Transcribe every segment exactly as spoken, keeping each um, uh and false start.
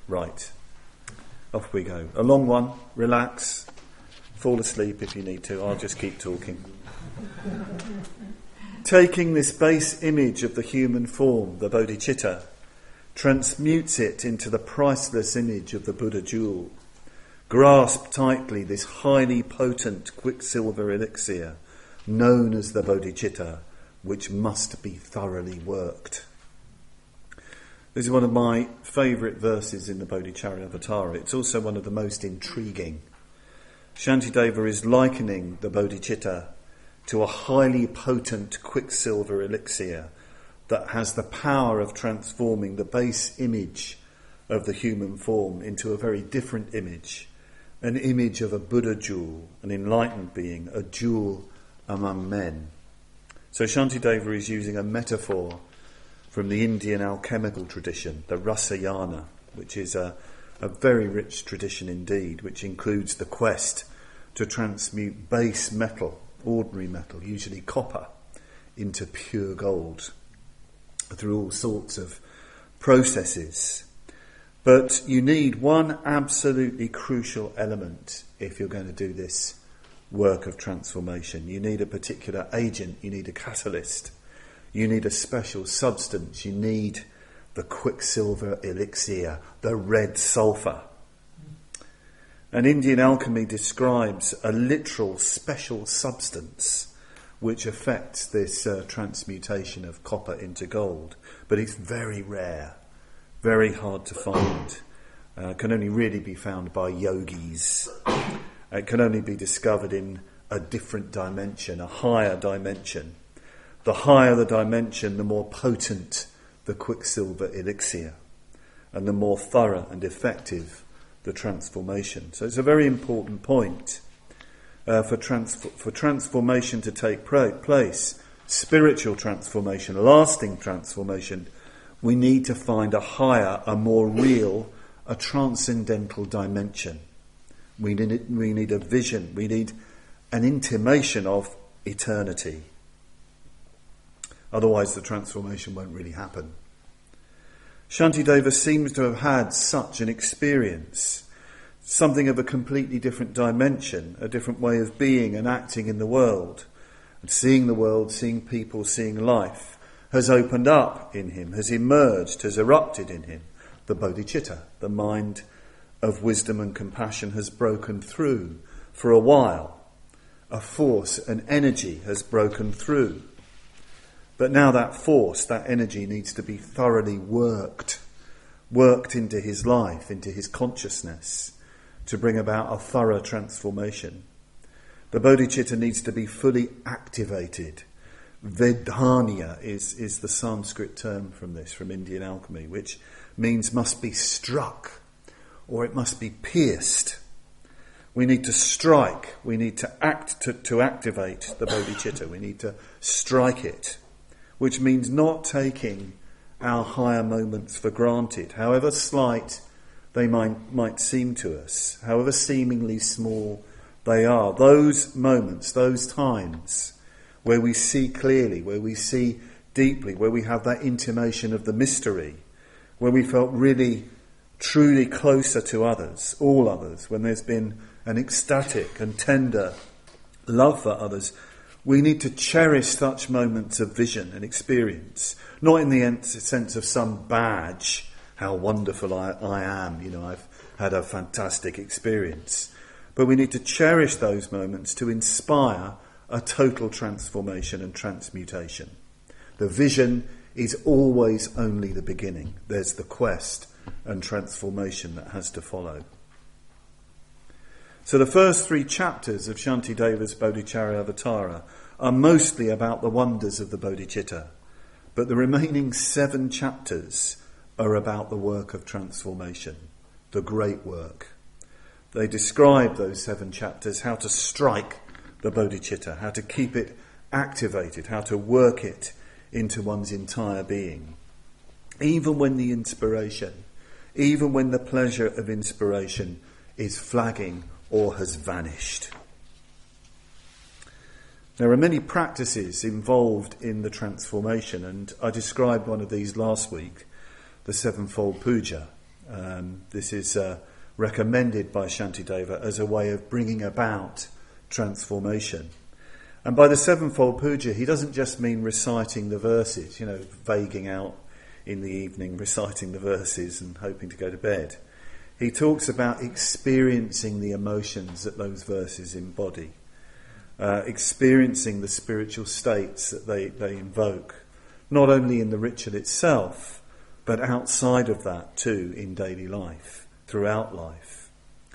Right, off we go. A long one, relax, fall asleep if you need to, I'll just keep talking. Taking this base image of the human form, the bodhicitta, transmutes it into the priceless image of the Buddha jewel. Grasp tightly this highly potent quicksilver elixir, known as the bodhicitta, which must be thoroughly worked. This is one of my favourite verses in the Bodhicharyavatara. It's also one of the most intriguing. Shantideva is likening the bodhicitta to a highly potent quicksilver elixir that has the power of transforming the base image of the human form into a very different image, an image of a Buddha jewel, an enlightened being, a jewel among men. So Shantideva is using a metaphor from the Indian alchemical tradition, the Rasayana, which is a, a very rich tradition indeed, which includes the quest to transmute base metal, ordinary metal, usually copper, into pure gold through all sorts of processes. But you need one absolutely crucial element if you're going to do this work of transformation. You need a particular agent, you need a catalyst, you need a special substance, you need the quicksilver elixir, the red sulphur. And Indian alchemy describes a literal special substance which affects this uh, transmutation of copper into gold. But it's very rare, very hard to find. Uh, can only really be found by yogis. It can only be discovered in a different dimension, a higher dimension. The higher the dimension, the more potent the quicksilver elixir, and the more thorough and effective the transformation. So it's a very important point uh, for, trans- for transformation to take pra- place, spiritual transformation, lasting transformation. We need to find a higher, a more real, a transcendental dimension. We need, we need a vision, we need an intimation of eternity. Otherwise the transformation won't really happen. Shantideva seems to have had such an experience, something of a completely different dimension, a different way of being and acting in the world. And seeing the world, seeing people, seeing life has opened up in him, has emerged, has erupted in him. The bodhicitta, the mind of wisdom and compassion, has broken through for a while. A force, an energy has broken through. But now that force, that energy needs to be thoroughly worked, worked into his life, into his consciousness, to bring about a thorough transformation. The bodhicitta needs to be fully activated. Vedhanya is, is the Sanskrit term from this, from Indian alchemy, which means must be struck, or it must be pierced. We need to strike, we need to act to, to activate the bodhicitta, we need to strike it. Which means not taking our higher moments for granted, however slight they might, might seem to us, however seemingly small they are. Those moments, those times where we see clearly, where we see deeply, where we have that intimation of the mystery, where we felt really, truly closer to others, all others, when there's been an ecstatic and tender love for others. We need to cherish such moments of vision and experience, not in the sense of some badge, how wonderful I, I am, you know, I've had a fantastic experience. But we need to cherish those moments to inspire a total transformation and transmutation. The vision is always only the beginning. There's the quest and transformation that has to follow. So the first three chapters of Shantideva's Bodhicharyavatara are mostly about the wonders of the bodhicitta, but the remaining seven chapters are about the work of transformation, the great work. They describe, those seven chapters, how to strike the bodhicitta, how to keep it activated, how to work it into one's entire being. Even when the inspiration, even when the pleasure of inspiration is flagging or has vanished. There are many practices involved in the transformation, and I described one of these last week, the sevenfold puja. Um, this is uh, recommended by Shantideva as a way of bringing about transformation. And by the sevenfold puja, he doesn't just mean reciting the verses, you know, vaguing out in the evening, reciting the verses and hoping to go to bed. He talks about experiencing the emotions that those verses embody, uh, experiencing the spiritual states that they, they invoke, not only in the ritual itself, but outside of that too, in daily life, throughout life.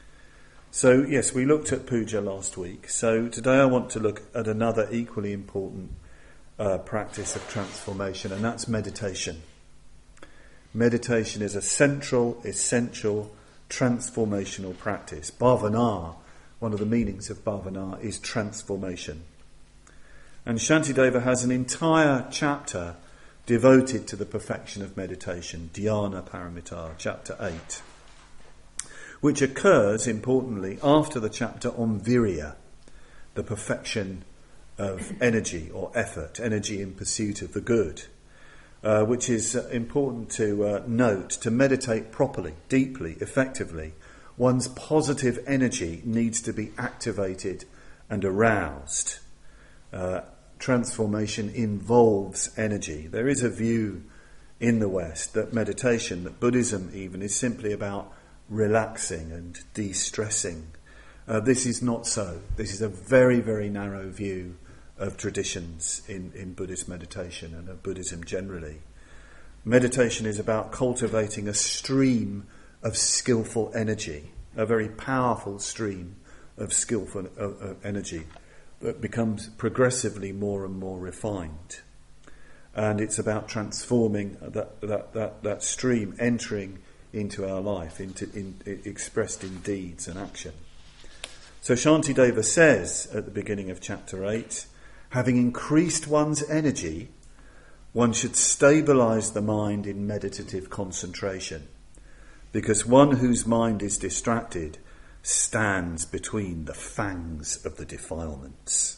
So yes, we looked at puja last week. So today I want to look at another equally important uh, practice of transformation, and that's meditation. Meditation is a central, essential, transformational practice. Bhavana, one of the meanings of bhavana, is transformation. And Shantideva has an entire chapter devoted to the perfection of meditation, Dhyana Paramita, chapter eight, which occurs, importantly, after the chapter on virya, the perfection of energy or effort, energy in pursuit of the good, uh, which is uh, important to uh, note. To meditate properly, deeply, effectively, one's positive energy needs to be activated and aroused. Uh, transformation involves energy. There is a view in the West that meditation, that Buddhism even, is simply about relaxing and de-stressing. Uh, this is not so. This is a very, very narrow view of traditions in, in Buddhist meditation and of Buddhism generally. Meditation is about cultivating a stream of skillful energy, a very powerful stream of skillful uh, uh, energy that becomes progressively more and more refined. And it's about transforming that that, that, that stream, entering into our life, into in, expressed in deeds and action. So Shantideva says at the beginning of chapter eight, having increased one's energy, one should stabilise the mind in meditative concentration, because one whose mind is distracted stands between the fangs of the defilements.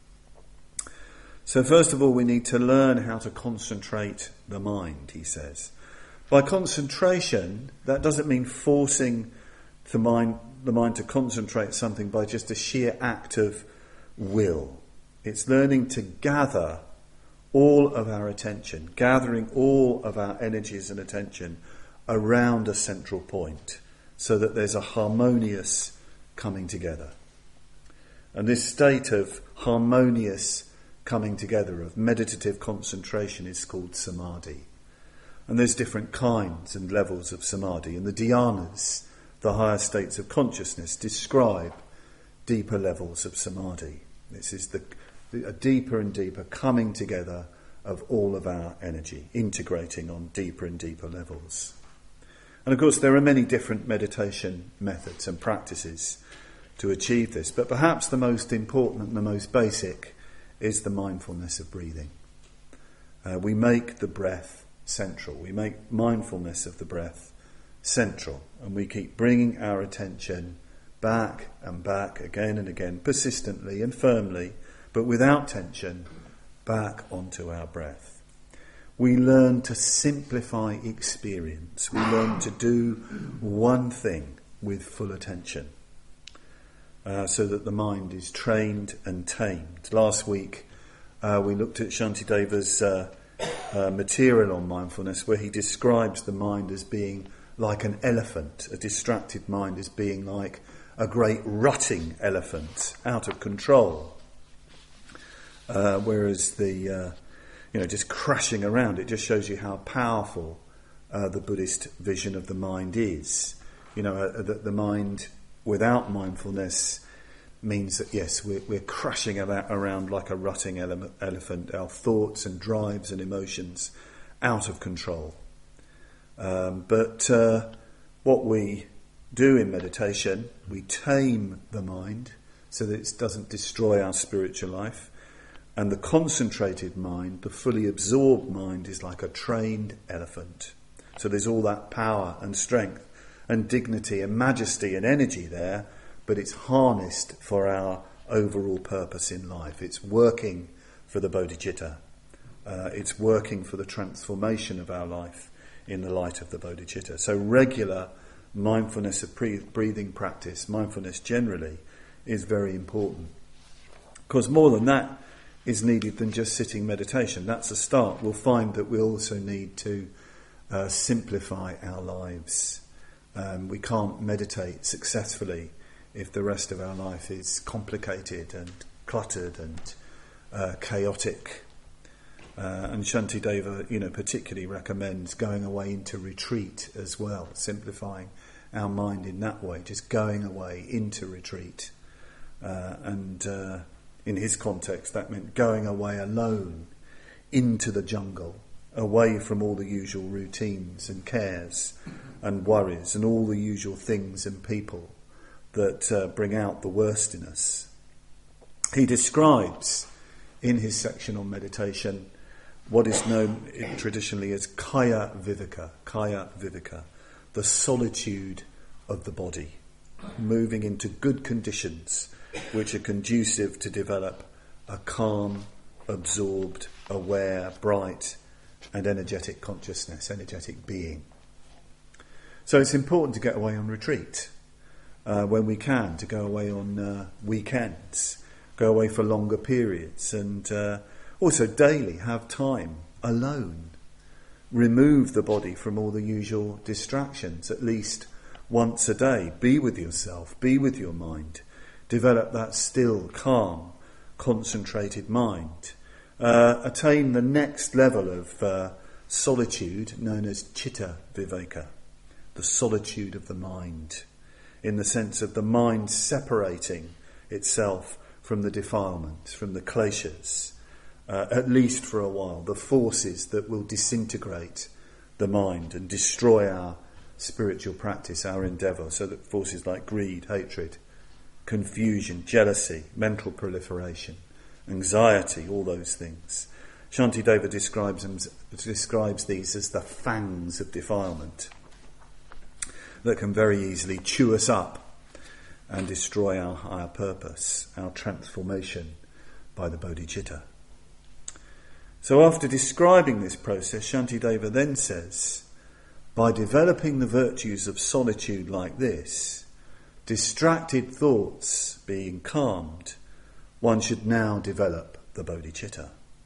So first of all, we need to learn how to concentrate the mind, he says. By concentration, that doesn't mean forcing the mind, the mind to concentrate something by just a sheer act of will. It's learning to gather all of our attention, gathering all of our energies and attention around a central point, so that there's a harmonious coming together. And this state of harmonious coming together, of meditative concentration, is called samadhi. And there's different kinds and levels of samadhi. And the dhyanas, the higher states of consciousness, describe deeper levels of samadhi. This is the, the a deeper and deeper coming together of all of our energy, integrating on deeper and deeper levels. And of course there are many different meditation methods and practices to achieve this, but perhaps the most important and the most basic is the mindfulness of breathing. Uh, we make the breath central. We make mindfulness of the breath central, and we keep bringing our attention back and back again and again, persistently and firmly, but without tension, back onto our breath. We learn to simplify experience. We learn to do one thing with full attention, uh, so that the mind is trained and tamed. Last week uh, we looked at Shantideva's uh, uh, material on mindfulness, where he describes the mind as being like an elephant, a distracted mind as being like a great rutting elephant, out of control. Uh, whereas the, uh, you know, just crashing around, it just shows you how powerful uh, the Buddhist vision of the mind is. You know, uh, that the mind without mindfulness means that, yes, we're, we're crashing around like a rutting ele- elephant, our thoughts and drives and emotions out of control. Um, but uh, what we do in meditation, we tame the mind so that it doesn't destroy our spiritual life. And the concentrated mind, the fully absorbed mind, is like a trained elephant. So there's all that power and strength and dignity and majesty and energy there, but it's harnessed for our overall purpose in life. It's working for the bodhicitta. Uh, it's working for the transformation of our life in the light of the bodhicitta. So regular mindfulness of breathing practice, mindfulness generally, is very important. Because more than that is needed than just sitting meditation. That's a start. We'll find that we also need to uh, simplify our lives. Um, we can't meditate successfully if the rest of our life is complicated and cluttered and uh, chaotic. Uh, and Shantideva, you know, particularly recommends going away into retreat as well, simplifying our mind in that way, just going away into retreat. Uh, and uh, in his context, that meant going away alone into the jungle, away from all the usual routines and cares and worries and all the usual things and people that uh, bring out the worst in us. He describes in his section on meditation what is known traditionally as kaya viveka, kaya viveka, the solitude of the body, moving into good conditions which are conducive to develop a calm, absorbed, aware, bright and energetic consciousness, energetic being. So it's important to get away on retreat uh, when we can, to go away on uh, weekends, go away for longer periods, and uh, also daily have time alone. Remove the body from all the usual distractions, at least once a day. Be with yourself, be with your mind. Develop that still, calm, concentrated mind. Uh, attain the next level of uh, solitude known as chitta viveka, the solitude of the mind, in the sense of the mind separating itself from the defilements, from the kleshas, uh, at least for a while, the forces that will disintegrate the mind and destroy our spiritual practice, our endeavour, so that forces like greed, hatred, confusion, jealousy, mental proliferation, anxiety, all those things. Shantideva describes them, describes these as the fangs of defilement that can very easily chew us up and destroy our higher purpose, our transformation by the bodhicitta. So after describing this process, Shantideva then says, by developing the virtues of solitude like this, distracted thoughts being calmed, one should now develop the bodhicitta.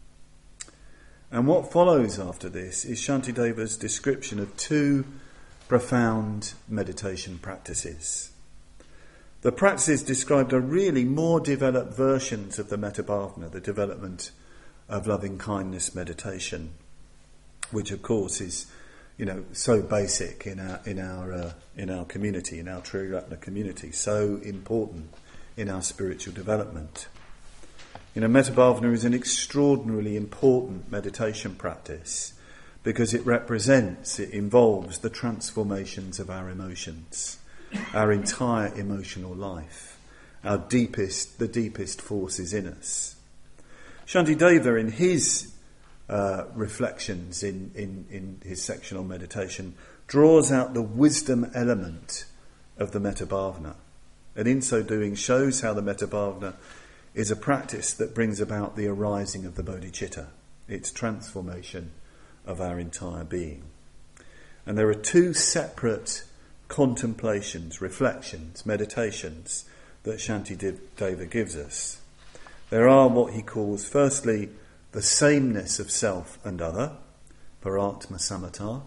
And what follows after this is Shantideva's description of two profound meditation practices. The practices described are really more developed versions of the metta bhavana, the development of loving kindness meditation, which of course is, you know, so basic in our in our uh, in our community, in our Triratna community, so important in our spiritual development. You know, metta bhavana is an extraordinarily important meditation practice because it represents, it involves the transformations of our emotions, our entire emotional life, our deepest, the deepest forces in us. Shantideva, in his uh, reflections in, in, in his section on meditation, draws out the wisdom element of the metta bhavana, and in so doing shows how the metta bhavana is a practice that brings about the arising of the bodhicitta, its transformation of our entire being. And there are two separate contemplations, reflections, meditations that Shantideva gives us. There are what he calls, firstly, the sameness of self and other, paratma samatha,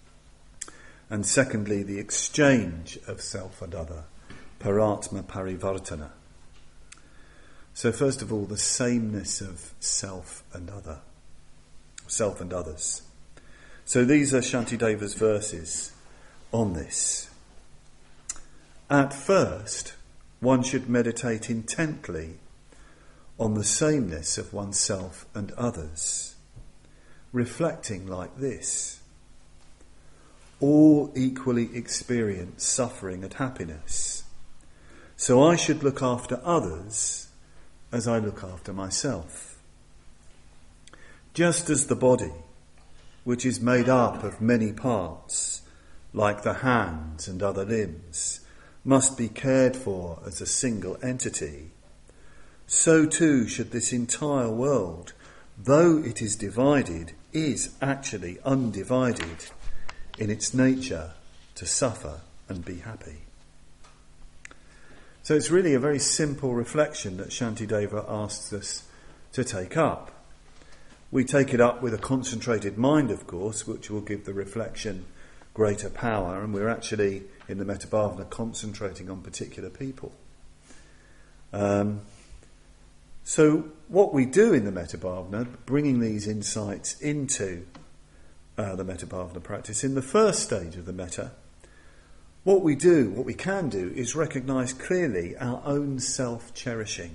and secondly, the exchange of self and other, paratma parivartana. So first of all, the sameness of self and other, self and others. So these are Shantideva's verses on this. At first, one should meditate intently on the sameness of oneself and others, reflecting like this: all equally experience suffering and happiness, so I should look after others as I look after myself. Just as the body, which is made up of many parts, like the hands and other limbs, must be cared for as a single entity, so too should this entire world, though it is divided, is actually undivided in its nature to suffer and be happy. So it's really a very simple reflection that Shantideva asks us to take up. We take it up with a concentrated mind, of course, which will give the reflection greater power, and we're actually, in the Metabhavana, concentrating on particular people. Um, so what we do in the Metabhavana, bringing these insights into uh, the Metabhavana practice, in the first stage of the Metta, what we do, what we can do, is recognise clearly our own self-cherishing.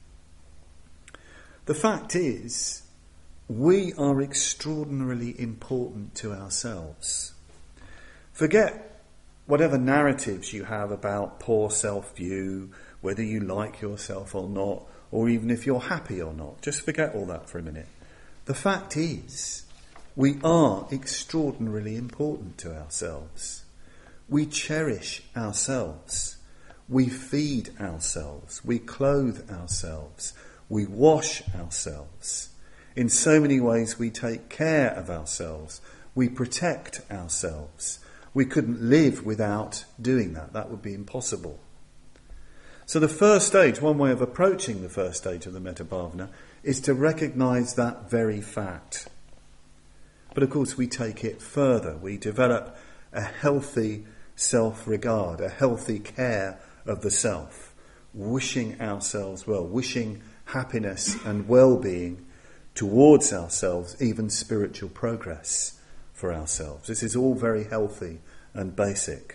The fact is, we are extraordinarily important to ourselves. Forget whatever narratives you have about poor self-view, whether you like yourself or not, or even if you're happy or not. Just forget all that for a minute. The fact is, we are extraordinarily important to ourselves. We cherish ourselves. We feed ourselves. We clothe ourselves. We wash ourselves. In so many ways we take care of ourselves. We protect ourselves. We couldn't live without doing that. That would be impossible. So the first stage, one way of approaching the first stage of the Metabhavana, is to recognise that very fact. But of course we take it further. We develop a healthy self-regard, a healthy care of the self, wishing ourselves well, wishing happiness and well-being towards ourselves, even spiritual progress for ourselves. This is all very healthy and basic.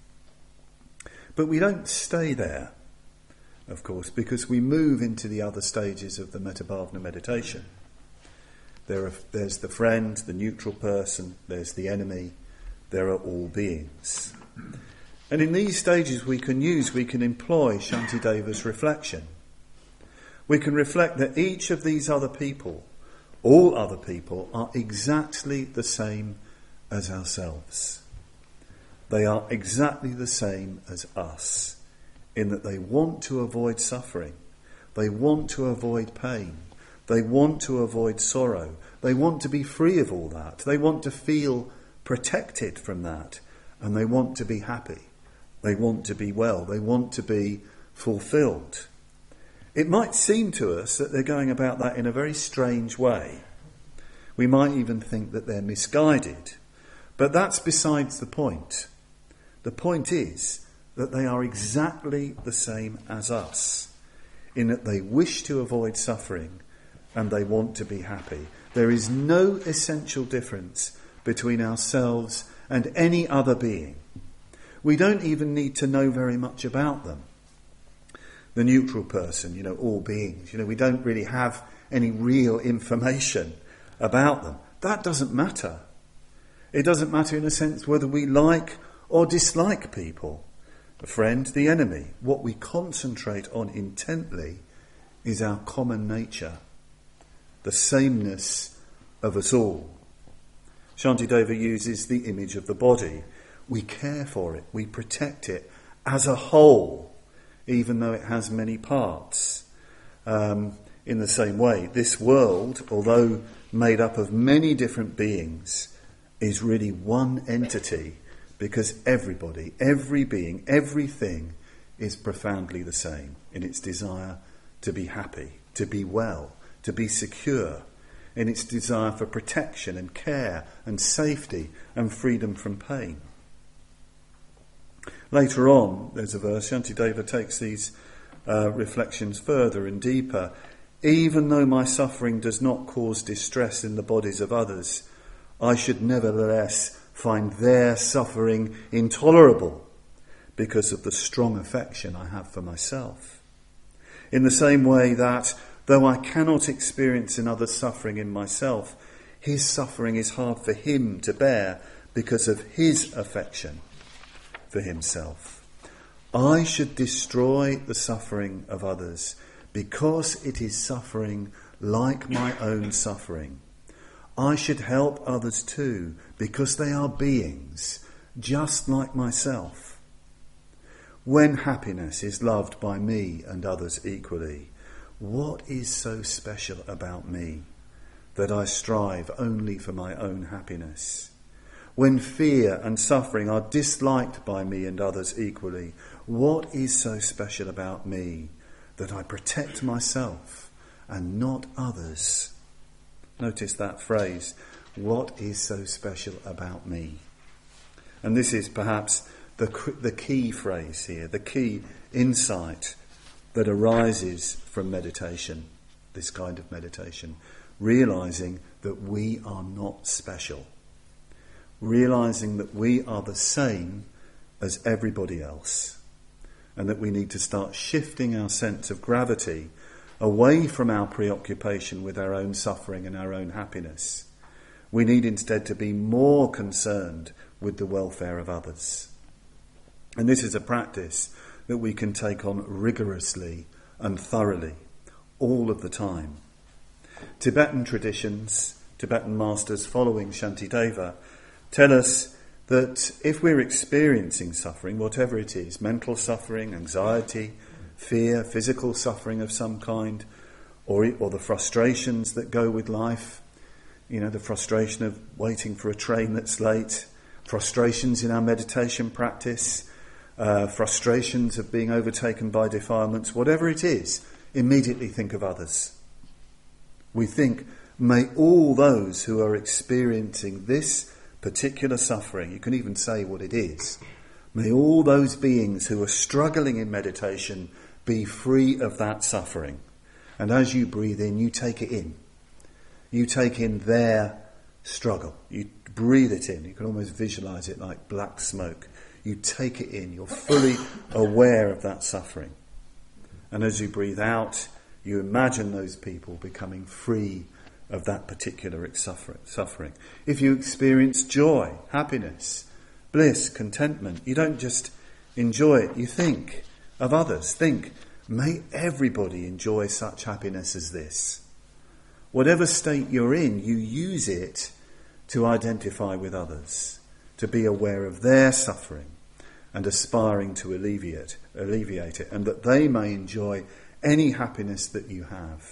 But we don't stay there, of course, because we move into the other stages of the Metabhavana meditation. There are, there's the friend, the neutral person, there's the enemy, there are all beings. And in these stages we can use, we can employ Shantideva's reflection. We can reflect that each of these other people, all other people, are exactly the same as ourselves. They are exactly the same as us, in that they want to avoid suffering, they want to avoid pain, they want to avoid sorrow, they want to be free of all that, they want to feel protected from that, and they want to be happy, they want to be well, they want to be fulfilled. It might seem to us that they're going about that in a very strange way. We might even think that they're misguided, but that's besides the point. The point is that they are exactly the same as us, in that they wish to avoid suffering and they want to be happy. There is no essential difference between ourselves and any other being. We don't even need to know very much about them. The neutral person, you know, all beings, you know, we don't really have any real information about them. That doesn't matter. It doesn't matter in a sense whether we like or dislike people. The friend, the enemy. What we concentrate on intently is our common nature, the sameness of us all. Shantideva uses the image of the body. We care for it, we protect it as a whole, even though it has many parts. Um, in the same way, this world, although made up of many different beings, is really one entity, because everybody, every being, everything is profoundly the same in its desire to be happy, to be well, to be secure, in its desire for protection and care and safety and freedom from pain. Later on, there's a verse, Shantideva takes these uh, reflections further and deeper. Even though my suffering does not cause distress in the bodies of others, I should nevertheless find their suffering intolerable because of the strong affection I have for myself. In the same way that, though I cannot experience another's suffering in myself, his suffering is hard for him to bear because of his affection for himself. I should destroy the suffering of others because it is suffering like my own suffering. I should help others too because they are beings just like myself. When happiness is loved by me and others equally, what is so special about me that I strive only for my own happiness? when fear and suffering are disliked by me and others equally, what is so special about me that I protect myself and not others? Notice that phrase, what is so special about me? And this is perhaps the, the key phrase here, the key insight that arises from meditation, this kind of meditation, realising that we are not special, realising that we are the same as everybody else, and that we need to start shifting our sense of gravity away from our preoccupation with our own suffering and our own happiness. We need instead to be more concerned with the welfare of others. And this is a practice that we can take on rigorously and thoroughly, all of the time. Tibetan traditions, Tibetan masters following Shantideva, tell us that if we're experiencing suffering, whatever it is, mental suffering, anxiety, fear, physical suffering of some kind, or, or the frustrations that go with life, you know, the frustration of waiting for a train that's late, frustrations in our meditation practice, uh, frustrations of being overtaken by defilements, whatever it is, immediately think of others. We think, may all those who are experiencing this particular suffering, you can even say what it is, may all those beings who are struggling in meditation be free of that suffering. And as you breathe in, you take it in. You take in their struggle. You breathe it in. You can almost visualize it like black smoke. You take it in. You're fully aware of that suffering. And as you breathe out, you imagine those people becoming free of that particular suffering. If you experience joy, happiness, bliss, contentment, you don't just enjoy it. You think of others. Think, may everybody enjoy such happiness as this. Whatever state you're in, you use it to identify with others, to be aware of their suffering and aspiring to alleviate, alleviate it, and that they may enjoy any happiness that you have.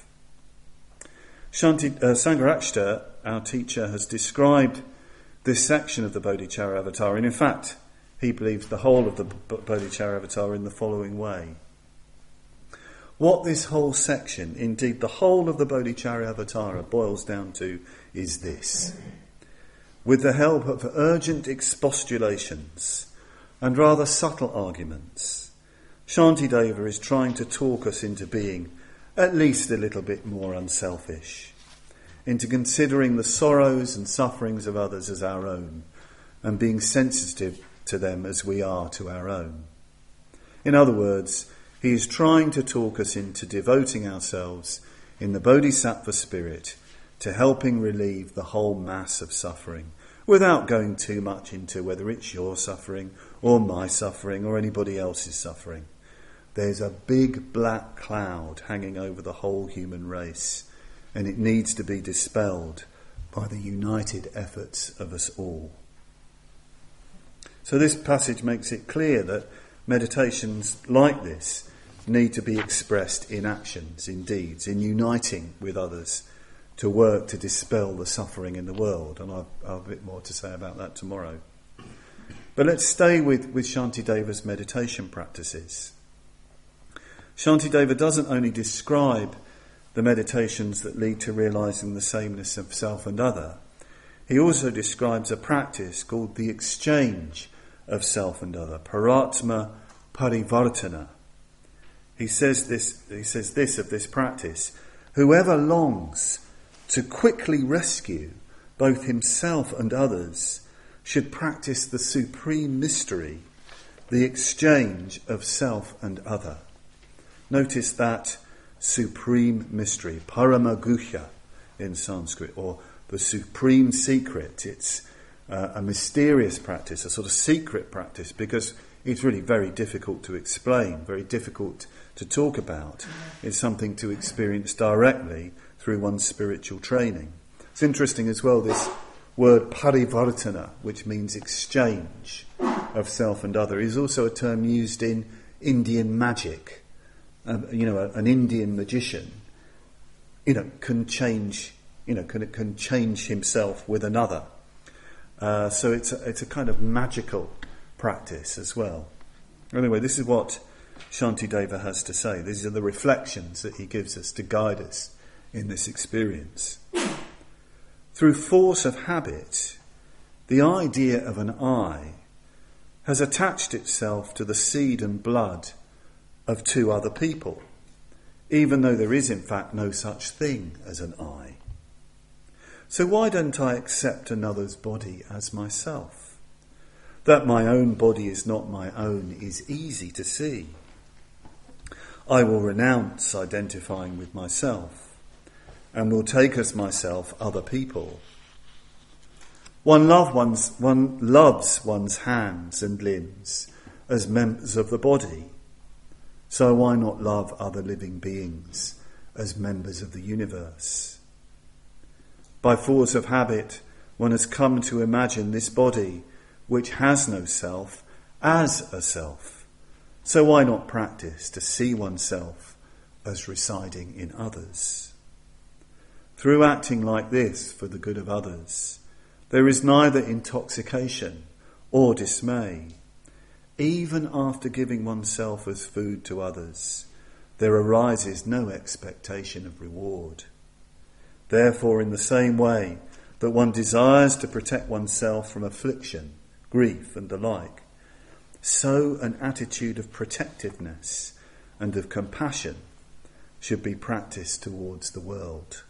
Shanti, uh, Sangharakshita, our teacher, has described this section of the Bodhicharyavatara, and in fact, he believes the whole of the Bodhicharyavatara in the following way. What this whole section, indeed the whole of the Bodhicharyavatara, boils down to is this. With the help of urgent expostulations and rather subtle arguments, Shantideva is trying to talk us into being at least a little bit more unselfish, into considering the sorrows and sufferings of others as our own, and being sensitive to them as we are to our own. In other words, he is trying to talk us into devoting ourselves in the Bodhisattva spirit to helping relieve the whole mass of suffering, without going too much into whether it's your suffering or my suffering or anybody else's suffering. There's a big black cloud hanging over the whole human race, and it needs to be dispelled by the united efforts of us all. So this passage makes it clear that meditations like this need to be expressed in actions, in deeds, in uniting with others to work to dispel the suffering in the world. And I'll, I'll have a bit more to say about that tomorrow. But let's stay with, with Shantideva's meditation practices. Shantideva doesn't only describe the meditations that lead to realising the sameness of self and other, he also describes a practice called the exchange of self and other, paratma parivartana. He says this, he says this of this practice: whoever longs to quickly rescue both himself and others should practice the supreme mystery, the exchange of self and other. Notice that supreme mystery, paramaguhya in Sanskrit, or the supreme secret. It's uh, a mysterious practice, a sort of secret practice, because it's really very difficult to explain, very difficult to talk about. It's something to experience directly through one's spiritual training. It's interesting as well, this word parivartana, which means exchange of self and other, is also a term used in Indian magic. Uh, you know, a, an Indian magician, you know, can change, you know, can can change himself with another. Uh, so it's a, it's a kind of magical practice as well. Anyway, this is what Shantideva has to say. These are the reflections that he gives us to guide us in this experience. Through force of habit, the idea of an I has attached itself to the seed and blood of two other people, even though there is in fact no such thing as an I. So why don't I accept another's body as myself? That my own body is not my own is easy to see. I will renounce identifying with myself and will take as myself other people. One, love one's, one loves one's hands and limbs as members of the body. So why not love other living beings as members of the universe? By force of habit, one has come to imagine this body, which has no self, as a self. So why not practice to see oneself as residing in others? Through acting like this for the good of others, there is neither intoxication or dismay. Even after giving oneself as food to others, there arises no expectation of reward. Therefore, in the same way that one desires to protect oneself from affliction, grief and the like, so an attitude of protectiveness and of compassion should be practiced towards the world.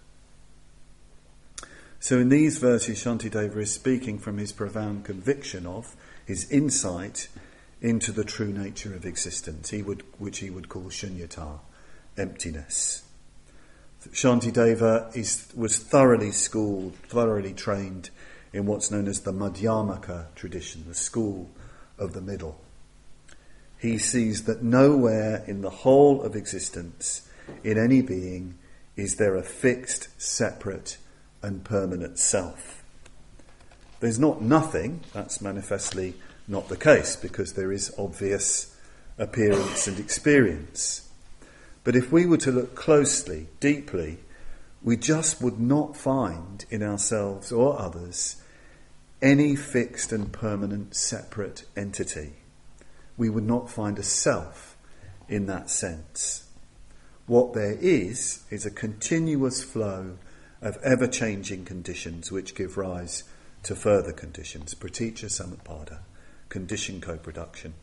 So in these verses, Shantideva is speaking from his profound conviction of, his insight into the true nature of existence, he would, which he would call shunyata, emptiness. Shantideva is, was thoroughly schooled, thoroughly trained in what's known as the Madhyamaka tradition, the school of the middle. He sees that nowhere in the whole of existence, in any being, is there a fixed, separate and permanent self. There's not nothing, that's manifestly not the case, because there is obvious appearance and experience. But if we were to look closely, deeply, we just would not find in ourselves or others any fixed and permanent separate entity. We would not find a self in that sense. What there is, is a continuous flow of ever-changing conditions which give rise to further conditions. Praticca samutpada, condition co-production.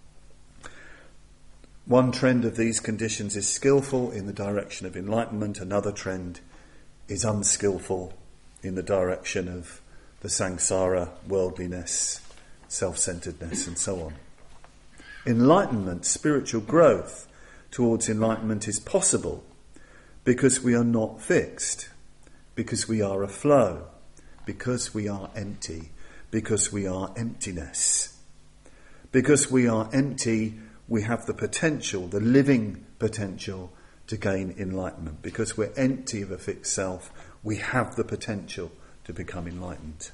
One trend of these conditions is skillful in the direction of enlightenment, another trend is unskillful in the direction of the samsara, worldliness, self-centeredness and so on. Enlightenment, spiritual growth towards enlightenment is possible because we are not fixed, because we are a flow, because we are empty, because we are emptiness. Because we are empty, we have the potential, the living potential, to gain enlightenment. Because we're empty of a fixed self, we have the potential to become enlightened.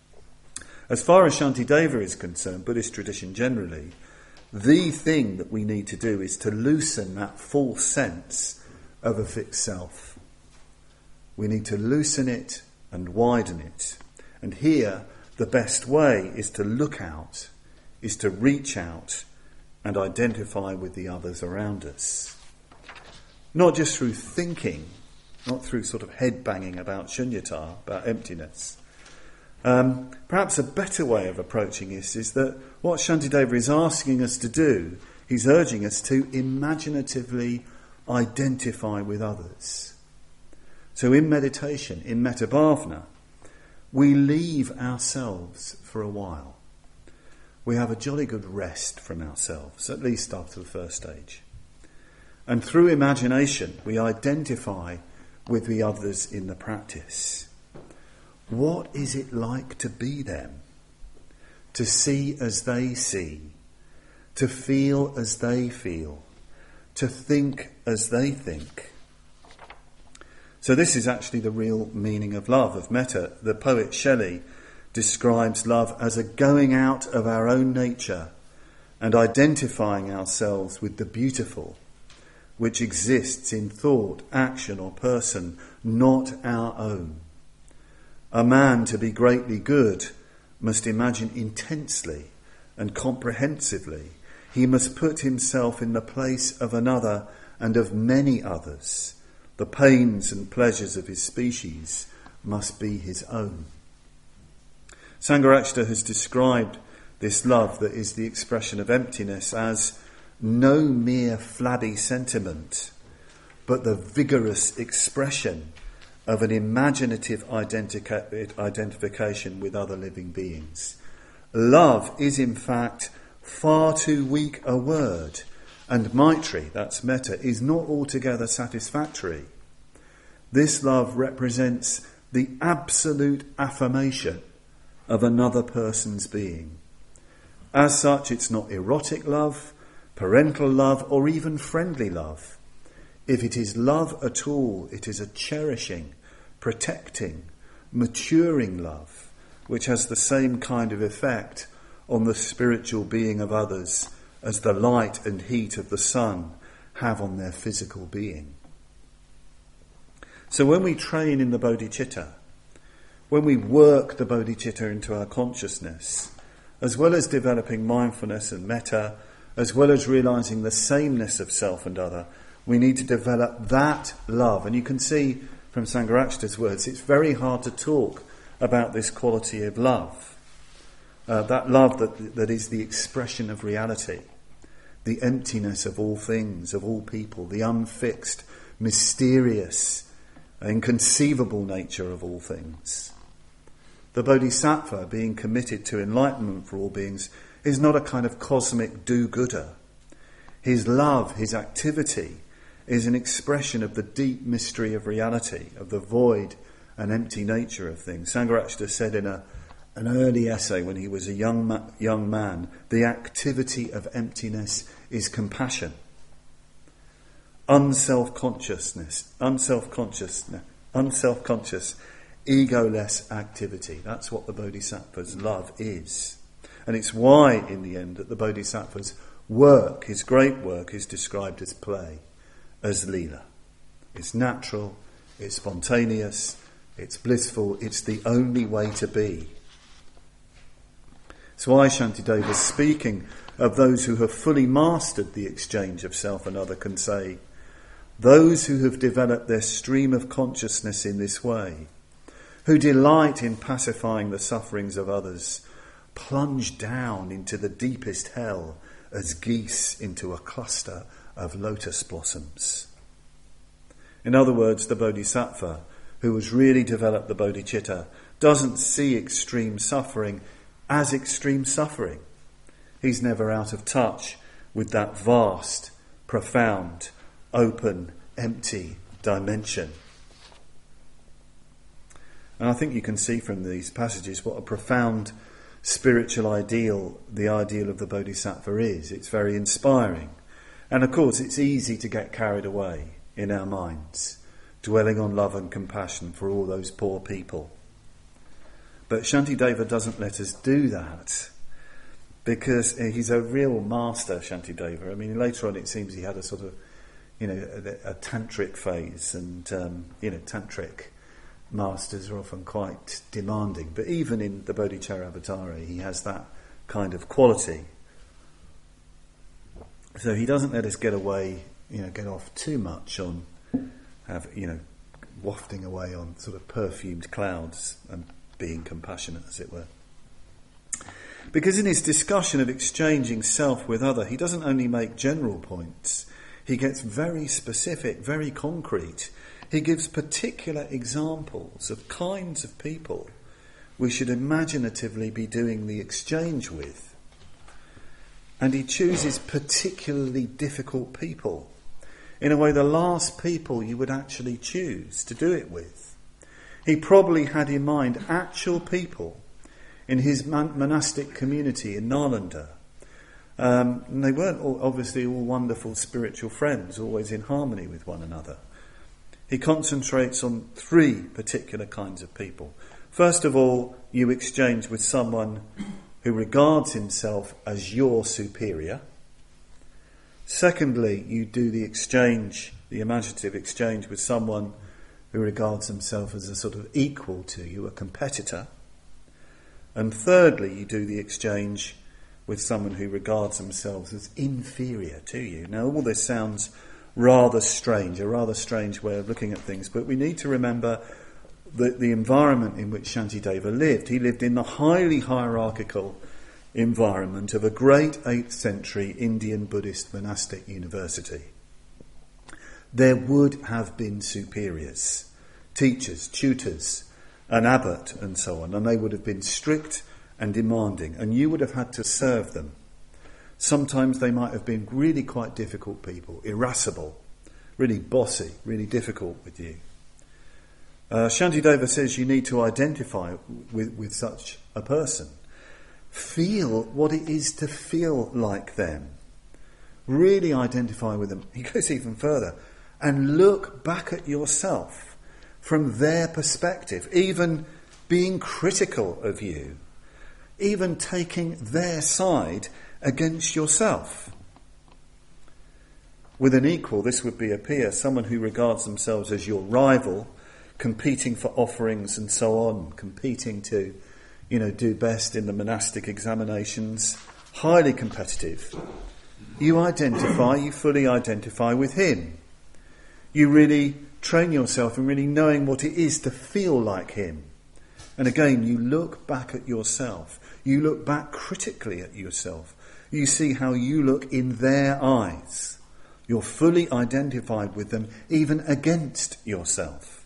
As far as Shantideva is concerned, Buddhist tradition generally, the thing that we need to do is to loosen that false sense of a fixed self. We need to loosen it and widen it. And here, the best way is to look out, is to reach out and identify with the others around us. Not just through thinking, not through sort of head banging about shunyata, about emptiness. Um, perhaps a better way of approaching this is that what Shantideva is asking us to do, he's urging us to imaginatively identify with others. So in meditation, in metta bhavana, we leave ourselves for a while. We have a jolly good rest from ourselves, at least after the first stage. And through imagination, we identify with the others in the practice. What is it like to be them? To see as they see, to feel as they feel, to think as they think. So this is actually the real meaning of love, of metta. The poet Shelley describes love as a going out of our own nature and identifying ourselves with the beautiful, which exists in thought, action or person, not our own. A man to be greatly good must imagine intensely and comprehensively. He must put himself in the place of another and of many others. The pains and pleasures of his species must be his own. Sangharakshita has described this love that is the expression of emptiness as no mere flabby sentiment, but the vigorous expression of an imaginative identica- identification with other living beings. Love is in fact far too weak a word, and Maitri, that's metta, is not altogether satisfactory. This love represents the absolute affirmation of another person's being. As such, it's not erotic love, parental love, or even friendly love. If it is love at all, it is a cherishing, protecting, maturing love, which has the same kind of effect on the spiritual being of others as the light and heat of the sun have on their physical being. So when we train in the bodhicitta, when we work the bodhicitta into our consciousness, as well as developing mindfulness and metta, as well as realising the sameness of self and other, we need to develop that love. And you can see from Sangharakshita's words, it's very hard to talk about this quality of love. Uh, that love that that is the expression of reality, the emptiness of all things, of all people, the unfixed, mysterious, inconceivable nature of all things. The Bodhisattva, being committed to enlightenment for all beings, is not a kind of cosmic do-gooder. His love, his activity, is an expression of the deep mystery of reality, of the void and empty nature of things. Sangharakshita said in a, an early essay when he was a young, ma- young man, the activity of emptiness is compassion. Unself-consciousness, unself-consciousness, unself-conscious, egoless activity. That's what the Bodhisattva's love is. And it's why, in the end, that the Bodhisattva's work, his great work, is described as play, as lila. It's natural, it's spontaneous, it's blissful, it's the only way to be. That's why Shantideva, speaking of those who have fully mastered the exchange of self and other, can say, those who have developed their stream of consciousness in this way, who delight in pacifying the sufferings of others, plunge down into the deepest hell as geese into a cluster of lotus blossoms. In other words, the Bodhisattva, who has really developed the bodhicitta, doesn't see extreme suffering as extreme suffering. He's never out of touch with that vast, profound, open, empty dimension. And I think you can see from these passages what a profound spiritual ideal the ideal of the Bodhisattva is. It's very inspiring. And of course it's easy to get carried away in our minds, dwelling on love and compassion for all those poor people. But Shantideva doesn't let us do that, because he's a real master, Shantideva. I mean, later on it seems he had a sort of, you know, a, a tantric phase, and, um, you know, tantric masters are often quite demanding. But even in the Bodhicharyavatara, he has that kind of quality. So he doesn't let us get away, you know, get off too much on, have, you know, wafting away on sort of perfumed clouds and being compassionate, as it were. Because in his discussion of exchanging self with other, he doesn't only make general points, he gets very specific, very concrete. He gives particular examples of kinds of people we should imaginatively be doing the exchange with. And he chooses particularly difficult people. In a way, the last people you would actually choose to do it with. He probably had in mind actual people in his mon- monastic community in Nalanda. Um, and they weren't all, obviously all wonderful spiritual friends, always in harmony with one another. He concentrates on three particular kinds of people. First of all, you exchange with someone who regards himself as your superior. Secondly, you do the exchange, the imaginative exchange, with someone who regards himself as a sort of equal to you, a competitor. And thirdly, you do the exchange with someone who regards themselves as inferior to you. Now, all this sounds rather strange, a rather strange way of looking at things, but we need to remember that the environment in which Shantideva lived. He lived in the highly hierarchical environment of a great eighth century Indian Buddhist monastic university. There would have been superiors, teachers, tutors, an abbot and so on, and they would have been strict and demanding, and you would have had to serve them. Sometimes they might have been really quite difficult people, irascible, really bossy, really difficult with you. Uh, Shantideva says you need to identify with, with such a person. Feel what it is to feel like them. Really identify with them. He goes even further. And look back at yourself from their perspective, even being critical of you, even taking their side against yourself. With an equal, this would be a peer, someone who regards themselves as your rival, competing for offerings and so on, competing to, you know, do best in the monastic examinations, highly competitive. You identify, you fully identify with him. You really train yourself in really knowing what it is to feel like him. And again, you look back at yourself. You look back critically at yourself. You see how you look in their eyes. You're fully identified with them, even against yourself.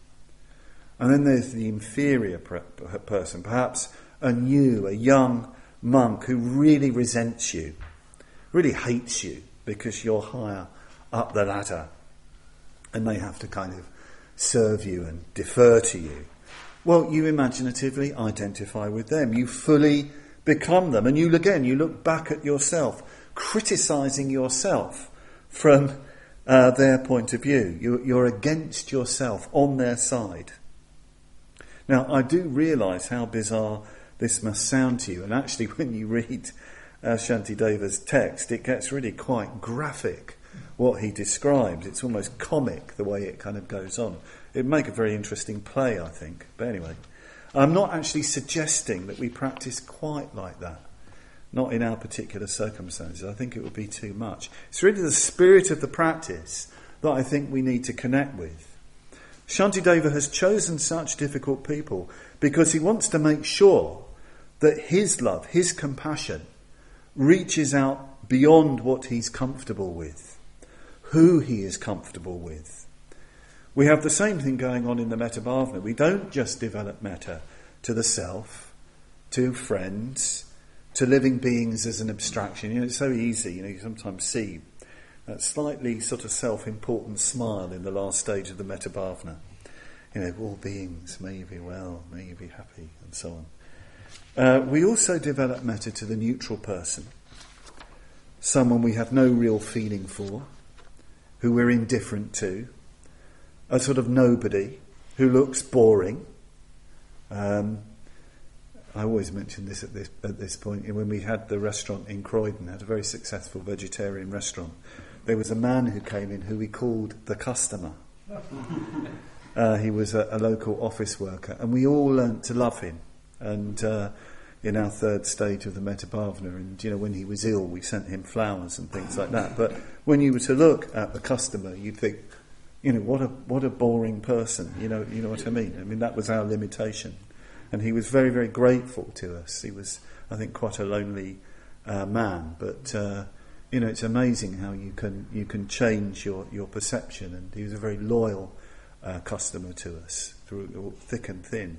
And then there's the inferior person, perhaps a new, a young monk who really resents you, really hates you because you're higher up the ladder and they have to kind of serve you and defer to you. Well, you imaginatively identify with them. You fully become them. And you, again, you look back at yourself, criticising yourself from uh, their point of view. You, you're against yourself, on their side. Now, I do realise how bizarre this must sound to you. And actually, when you read uh, Shantideva's text, it gets really quite graphic, what he describes. It's almost comic, the way it kind of goes on. It'd make a very interesting play, I think. But anyway, I'm not actually suggesting that we practice quite like that. Not in our particular circumstances. I think it would be too much. It's really the spirit of the practice that I think we need to connect with. Shantideva has chosen such difficult people because he wants to make sure that his love, his compassion, reaches out beyond what he's comfortable with, who he is comfortable with. We have the same thing going on in the Metta Bhavana. We don't just develop metta to the self, to friends, to living beings as an abstraction. You know, it's so easy. You know, you sometimes see that slightly sort of self-important smile in the last stage of the Metta Bhavana. You know, all beings, may you be well, may you be happy, and so on. Uh, we also develop metta to the neutral person, someone we have no real feeling for, who we're indifferent to, a sort of nobody who looks boring. Um, I always mention this at this at this point. When we had the restaurant in Croydon, had a very successful vegetarian restaurant, there was a man who came in who we called the customer. Uh, he was a, a local office worker, and we all learnt to love him. And uh, in our third stage of the Metta Bhavana, and you know, when he was ill, we sent him flowers and things like that. But when you were to look at the customer, you'd think, you know, what a what a boring person. You know, you know what I mean. I mean, that was our limitation. And he was very, very grateful to us. He was, I think, quite a lonely uh, man. But uh, you know, it's amazing how you can you can change your, your perception. And he was a very loyal uh, customer to us through thick and thin.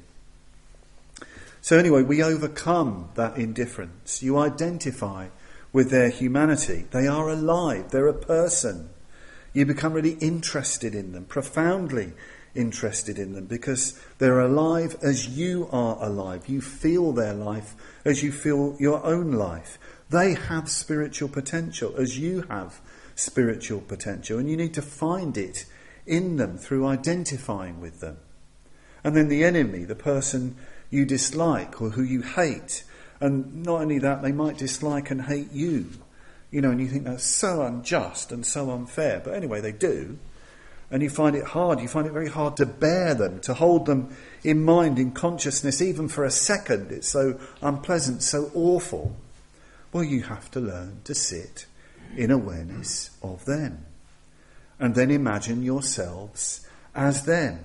So anyway, we overcome that indifference. You identify with their humanity. They are alive. They're a person. You become really interested in them, profoundly interested in them, because they're alive as you are alive. You feel their life as you feel your own life. They have spiritual potential as you have spiritual potential, and you need to find it in them through identifying with them. And then the enemy, the person you dislike or who you hate, and not only that, they might dislike and hate you. You know, and you think that's so unjust and so unfair. But anyway, they do. and you find it hard, you find it very hard to bear them, to hold them in mind, in consciousness, even for a second. It's so unpleasant, so awful. Well, you have to learn to sit in awareness of them. And then imagine yourselves as them.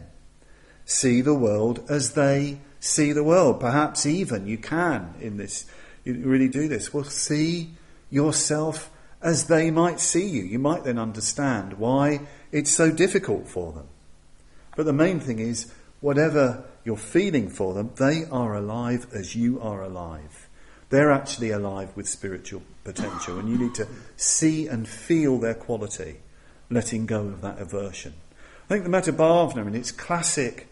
See the world as they see the world. Perhaps even you can in this, you really do this. Well, see yourself as they might see you. You might then understand why it's so difficult for them. But the main thing is, whatever you're feeling for them, they are alive as you are alive. They're actually alive with spiritual potential, and you need to see and feel their quality, letting go of that aversion. I think the Metta Bhavana, in its classic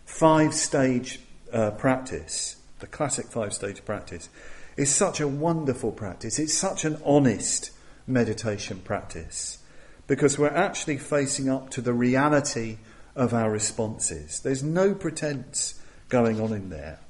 five-stage uh, practice, the classic five-stage practice, is such a wonderful practice. It's such an honest meditation practice, because we're actually facing up to the reality of our responses. There's no pretense going on in there.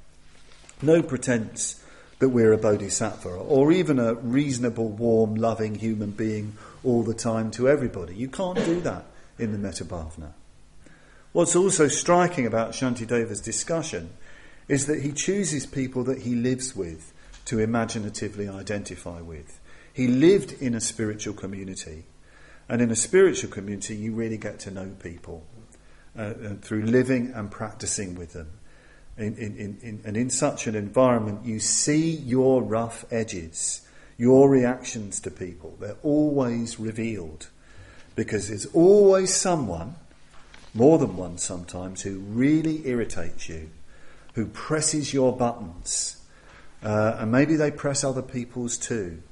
No pretense that we're a bodhisattva or even a reasonable, warm, loving human being all the time to everybody. You can't do that in the Metta Bhavana. What's also striking about Shantideva's discussion is that he chooses people that he lives with to imaginatively identify with. He lived in a spiritual community, and in a spiritual community you really get to know people uh, and through living and practicing with them. In, in, in, and in such an environment you see your rough edges, your reactions to people. They're always revealed, because there's always someone, more than one sometimes, who really irritates you, who presses your buttons, uh, and maybe they press other people's too.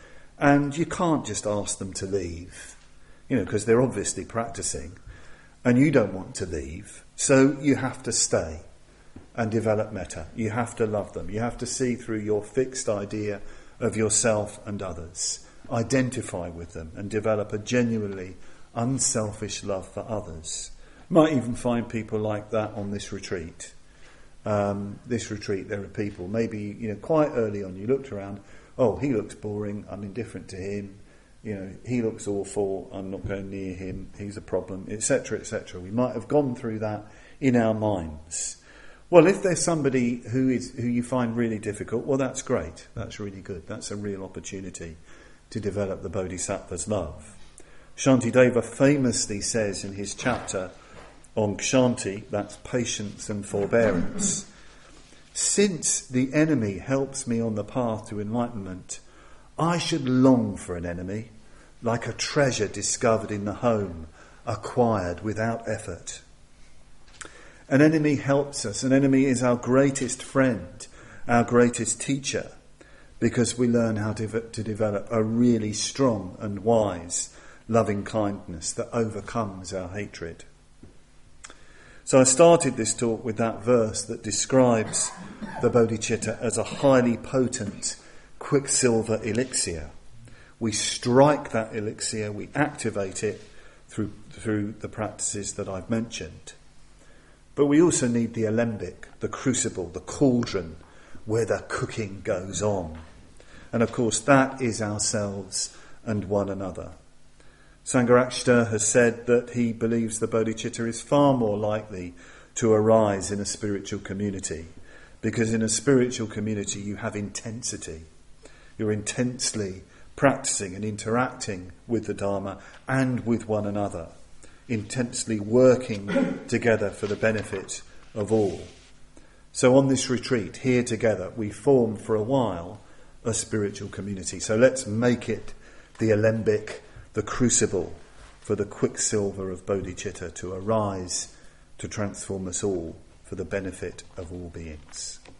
And you can't just ask them to leave, you know, because they're obviously practicing, and you don't want to leave, so you have to stay and develop metta. You have to love them. You have to see through your fixed idea of yourself and others, identify with them, and develop a genuinely unselfish love for others. Might even find people like that on this retreat. Um, this retreat, there are people, maybe, you know, quite early on you looked around, oh, he looks boring, I'm indifferent to him, you know, he looks awful, I'm not going near him, he's a problem, et cetera, et cetera. We might have gone through that in our minds. Well, if there's somebody who is who you find really difficult, well, that's great, that's really good, that's a real opportunity to develop the Bodhisattva's love. Shantideva famously says in his chapter on Kshanti, that's patience and forbearance, since the enemy helps me on the path to enlightenment, I should long for an enemy, like a treasure discovered in the home, acquired without effort. An enemy helps us. An enemy is our greatest friend, our greatest teacher, because we learn how to, to develop a really strong and wise loving kindness that overcomes our hatred. So I started this talk with that verse that describes the bodhicitta as a highly potent quicksilver elixir. We strike that elixir, we activate it through through the practices that I've mentioned. But we also need the alembic, the crucible, the cauldron, where the cooking goes on. And of course that is ourselves and one another. Sangharakshita has said that he believes the bodhicitta is far more likely to arise in a spiritual community, because in a spiritual community you have intensity. You're intensely practicing and interacting with the Dharma and with one another, intensely working together for the benefit of all. So on this retreat, here together, we form for a while a spiritual community. So let's make it the alembic, the crucible for the quicksilver of bodhicitta to arise, to transform us all for the benefit of all beings.